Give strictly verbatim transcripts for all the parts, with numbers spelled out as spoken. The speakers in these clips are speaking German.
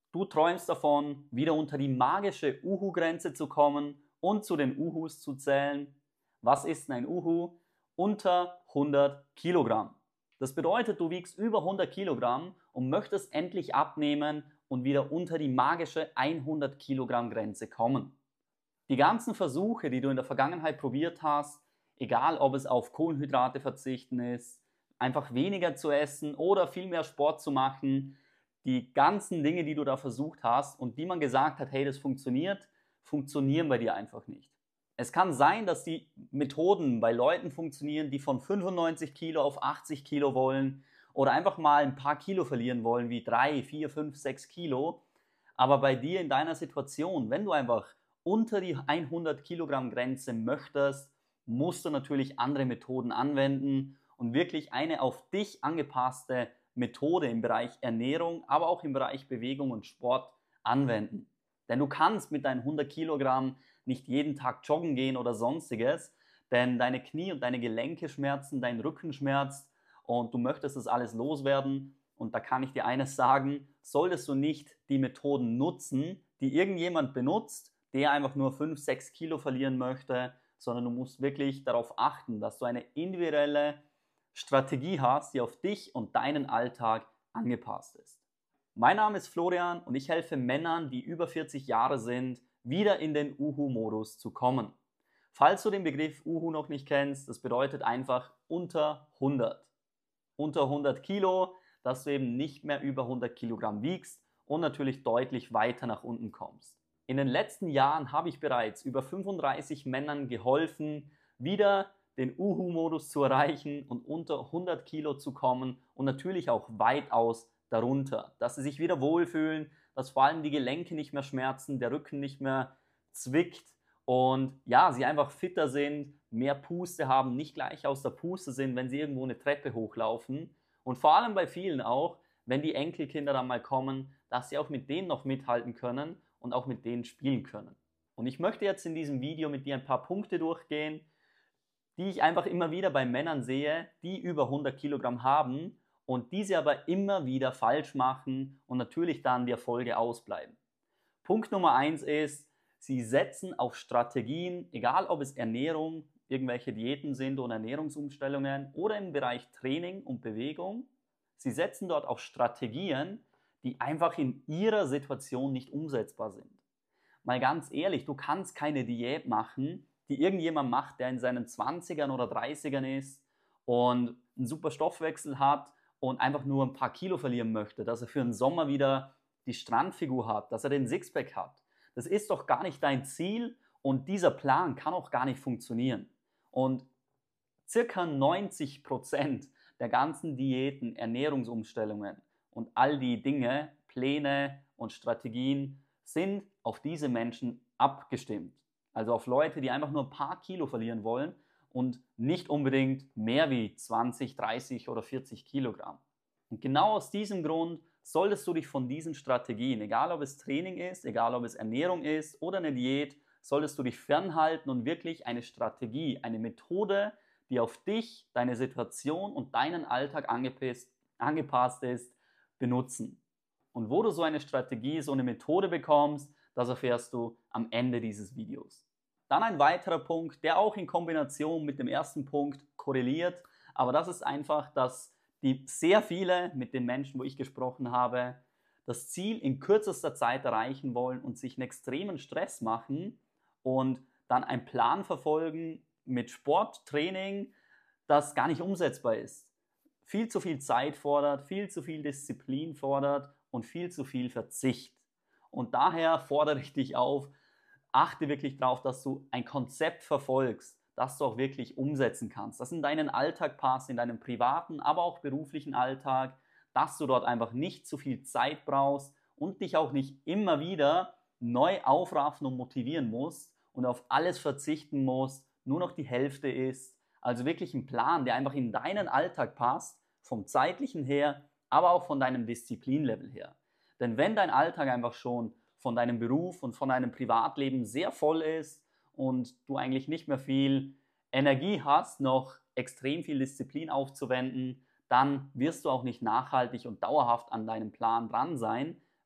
Du träumst davon, wieder unter die magische Uhu-Grenze zu kommen und zu den Uhus zu zählen. Was ist denn ein Uhu? Unter hundert Kilogramm. Das bedeutet, du wiegst über hundert Kilogramm und möchtest endlich abnehmen und wieder unter die magische hundert Kilogramm Grenze kommen. Die ganzen Versuche, die du in der Vergangenheit probiert hast, egal ob es auf Kohlenhydrate verzichten ist, einfach weniger zu essen oder viel mehr Sport zu machen, die ganzen Dinge, die du da versucht hast und die man gesagt hat, hey, das funktioniert, funktionieren bei dir einfach nicht. Es kann sein, dass die Methoden bei Leuten funktionieren, die von fünfundneunzig Kilo auf achtzig Kilo wollen oder einfach mal ein paar Kilo verlieren wollen, wie drei, vier, fünf, sechs Kilo. Aber bei dir in deiner Situation, wenn du einfach unter die hundert Kilogramm Grenze möchtest, musst du natürlich andere Methoden anwenden und wirklich eine auf dich angepasste Methode im Bereich Ernährung, aber auch im Bereich Bewegung und Sport anwenden. Denn du kannst mit deinen hundert Kilogramm nicht jeden Tag joggen gehen oder sonstiges, denn deine Knie und deine Gelenke schmerzen, dein Rücken schmerzt und du möchtest das alles loswerden. Und da kann ich dir eines sagen, solltest du nicht die Methoden nutzen, die irgendjemand benutzt, der einfach nur fünf, sechs Kilo verlieren möchte, sondern du musst wirklich darauf achten, dass du eine individuelle Strategie hast, die auf dich und deinen Alltag angepasst ist. Mein Name ist Florian und ich helfe Männern, die über vierzig Jahre sind, wieder in den Uhu-Modus zu kommen. Falls du den Begriff Uhu noch nicht kennst, das bedeutet einfach unter hundert. Unter hundert Kilo, dass du eben nicht mehr über hundert Kilogramm wiegst und natürlich deutlich weiter nach unten kommst. In den letzten Jahren habe ich bereits über fünfunddreißig Männern geholfen, wieder den Uhu-Modus zu erreichen und unter hundert Kilo zu kommen und natürlich auch weitaus darunter, dass sie sich wieder wohlfühlen, dass vor allem die Gelenke nicht mehr schmerzen, der Rücken nicht mehr zwickt und ja, sie einfach fitter sind, mehr Puste haben, nicht gleich aus der Puste sind, wenn sie irgendwo eine Treppe hochlaufen und vor allem bei vielen auch, wenn die Enkelkinder dann mal kommen, dass sie auch mit denen noch mithalten können und auch mit denen spielen können. Und ich möchte jetzt in diesem Video mit dir ein paar Punkte durchgehen, die ich einfach immer wieder bei Männern sehe, die über hundert Kilogramm haben und diese aber immer wieder falsch machen und natürlich dann die Erfolge ausbleiben. Punkt Nummer eins ist, sie setzen auf Strategien, egal ob es Ernährung, irgendwelche Diäten sind oder Ernährungsumstellungen oder im Bereich Training und Bewegung. Sie setzen dort auf Strategien, die einfach in ihrer Situation nicht umsetzbar sind. Mal ganz ehrlich, du kannst keine Diät machen, die irgendjemand macht, der in seinen zwanzigern oder dreißigern ist und einen super Stoffwechsel hat und einfach nur ein paar Kilo verlieren möchte, dass er für den Sommer wieder die Strandfigur hat, dass er den Sixpack hat. Das ist doch gar nicht dein Ziel und dieser Plan kann auch gar nicht funktionieren. Und circa neunzig Prozent der ganzen Diäten, Ernährungsumstellungen und all die Dinge, Pläne und Strategien sind auf diese Menschen abgestimmt. Also auf Leute, die einfach nur ein paar Kilo verlieren wollen und nicht unbedingt mehr wie zwanzig, dreißig oder vierzig Kilogramm. Und genau aus diesem Grund solltest du dich von diesen Strategien, egal ob es Training ist, egal ob es Ernährung ist oder eine Diät, solltest du dich fernhalten und wirklich eine Strategie, eine Methode, die auf dich, deine Situation und deinen Alltag angepasst, angepasst ist, benutzen. Und wo du so eine Strategie, so eine Methode bekommst, das erfährst du am Ende dieses Videos. Dann ein weiterer Punkt, der auch in Kombination mit dem ersten Punkt korreliert, aber das ist einfach, dass die sehr viele mit den Menschen, wo ich gesprochen habe, das Ziel in kürzester Zeit erreichen wollen und sich einen extremen Stress machen und dann einen Plan verfolgen mit Sport, Training, das gar nicht umsetzbar ist. Viel zu viel Zeit fordert, viel zu viel Disziplin fordert und viel zu viel Verzicht. Und daher fordere ich dich auf, achte wirklich darauf, dass du ein Konzept verfolgst, das du auch wirklich umsetzen kannst, das in deinen Alltag passt, in deinem privaten, aber auch beruflichen Alltag, dass du dort einfach nicht zu viel Zeit brauchst und dich auch nicht immer wieder neu aufraffen und motivieren musst und auf alles verzichten musst, nur noch die Hälfte ist. Also wirklich ein Plan, der einfach in deinen Alltag passt, vom zeitlichen her, aber auch von deinem Disziplinlevel her. Denn wenn dein Alltag einfach schon von deinem Beruf und von deinem Privatleben sehr voll ist und du eigentlich nicht mehr viel Energie hast, noch extrem viel Disziplin aufzuwenden, dann wirst du auch nicht nachhaltig und dauerhaft an deinem Plan dran sein,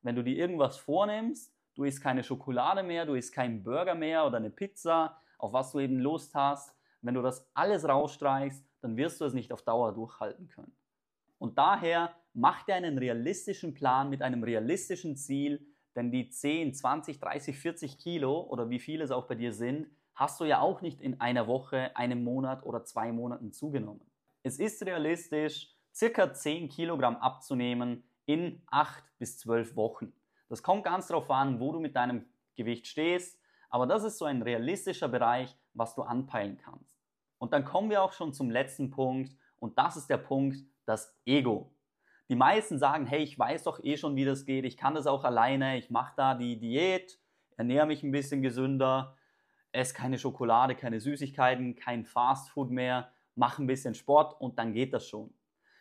wenn du dir irgendwas vornimmst, du isst keine Schokolade mehr, du isst keinen Burger mehr oder eine Pizza, auf was du eben Lust hast, wenn du das alles rausstreichst, dann wirst du es nicht auf Dauer durchhalten können. Und daher mach dir einen realistischen Plan mit einem realistischen Ziel, denn die zehn, zwanzig, dreißig, vierzig Kilo oder wie viele es auch bei dir sind, hast du ja auch nicht in einer Woche, einem Monat oder zwei Monaten zugenommen. Es ist realistisch, circa zehn Kilogramm abzunehmen in acht bis zwölf Wochen. Das kommt ganz darauf an, wo du mit deinem Gewicht stehst, aber das ist so ein realistischer Bereich, was du anpeilen kannst. Und dann kommen wir auch schon zum letzten Punkt und das ist der Punkt, das Ego. Die meisten sagen, hey, ich weiß doch eh schon, wie das geht, ich kann das auch alleine, ich mache da die Diät, ernähre mich ein bisschen gesünder, esse keine Schokolade, keine Süßigkeiten, kein Fastfood mehr, mache ein bisschen Sport und dann geht das schon.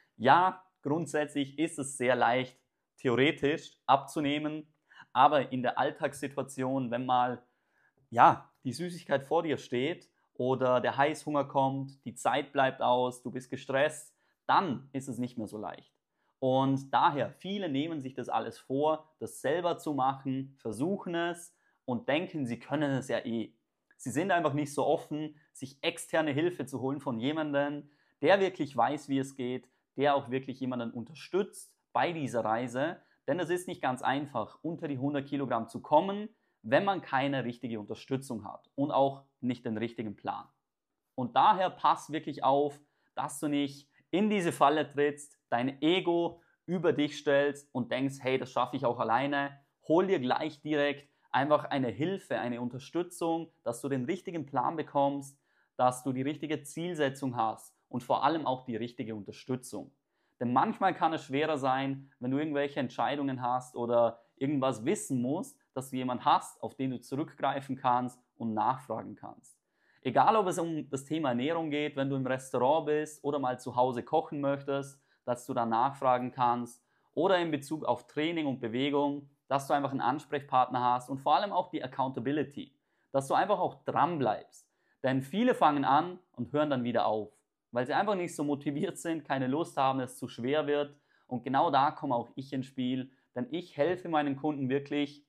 Ja, grundsätzlich ist es sehr leicht, theoretisch abzunehmen, aber in der Alltagssituation, wenn mal ja, die Süßigkeit vor dir steht oder der Heißhunger kommt, die Zeit bleibt aus, du bist gestresst, dann ist es nicht mehr so leicht. Und daher, viele nehmen sich das alles vor, das selber zu machen, versuchen es und denken, sie können es ja eh. Sie sind einfach nicht so offen, sich externe Hilfe zu holen von jemandem, der wirklich weiß, wie es geht, der auch wirklich jemanden unterstützt bei dieser Reise. Denn es ist nicht ganz einfach, unter die hundert Kilogramm zu kommen, wenn man keine richtige Unterstützung hat und auch nicht den richtigen Plan. Und daher pass wirklich auf, dass du nicht in diese Falle trittst, dein Ego über dich stellst und denkst, hey, das schaffe ich auch alleine. Hol dir gleich direkt einfach eine Hilfe, eine Unterstützung, dass du den richtigen Plan bekommst, dass du die richtige Zielsetzung hast und vor allem auch die richtige Unterstützung. Denn manchmal kann es schwerer sein, wenn du irgendwelche Entscheidungen hast oder irgendwas wissen musst, dass du jemanden hast, auf den du zurückgreifen kannst und nachfragen kannst. Egal, ob es um das Thema Ernährung geht, wenn du im Restaurant bist oder mal zu Hause kochen möchtest, dass du dann nachfragen kannst oder in Bezug auf Training und Bewegung, dass du einfach einen Ansprechpartner hast und vor allem auch die Accountability, dass du einfach auch dran bleibst. Denn viele fangen an und hören dann wieder auf, weil sie einfach nicht so motiviert sind, keine Lust haben, es zu schwer wird. Und genau da komme auch ich ins Spiel, denn ich helfe meinen Kunden wirklich,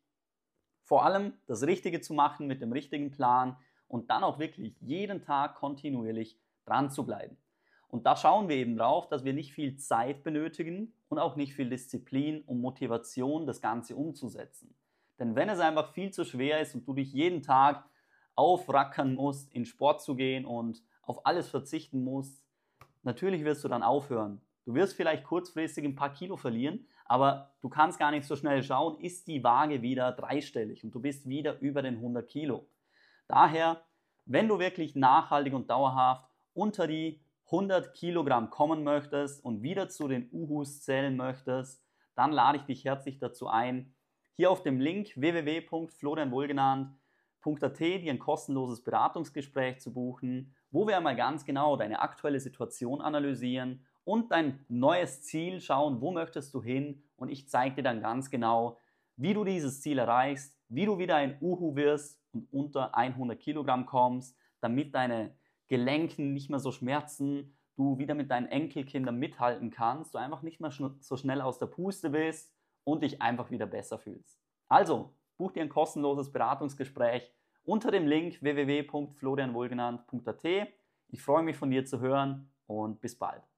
vor allem das Richtige zu machen mit dem richtigen Plan und dann auch wirklich jeden Tag kontinuierlich dran zu bleiben. Und da schauen wir eben drauf, dass wir nicht viel Zeit benötigen und auch nicht viel Disziplin und Motivation, das Ganze umzusetzen. Denn wenn es einfach viel zu schwer ist und du dich jeden Tag aufrackern musst, in Sport zu gehen und auf alles verzichten musst, natürlich wirst du dann aufhören. Du wirst vielleicht kurzfristig ein paar Kilo verlieren, aber du kannst gar nicht so schnell schauen, ist die Waage wieder dreistellig und du bist wieder über den hundert Kilo. Daher, wenn du wirklich nachhaltig und dauerhaft unter die hundert Kilogramm kommen möchtest und wieder zu den Uhus zählen möchtest, dann lade ich dich herzlich dazu ein, hier auf dem Link w w w punkt florian wohlgenannt punkt a t dir ein kostenloses Beratungsgespräch zu buchen, wo wir einmal ganz genau deine aktuelle Situation analysieren und dein neues Ziel schauen, wo möchtest du hin, und ich zeige dir dann ganz genau, wie du dieses Ziel erreichst, wie du wieder ein Uhu wirst und unter hundert Kilogramm kommst, damit deine Gelenken nicht mehr so schmerzen, du wieder mit deinen Enkelkindern mithalten kannst, du einfach nicht mehr so schnell aus der Puste bist und dich einfach wieder besser fühlst. Also, buch dir ein kostenloses Beratungsgespräch unter dem Link w w w punkt florian wohlgenannt punkt a t. Ich freue mich, von dir zu hören und bis bald.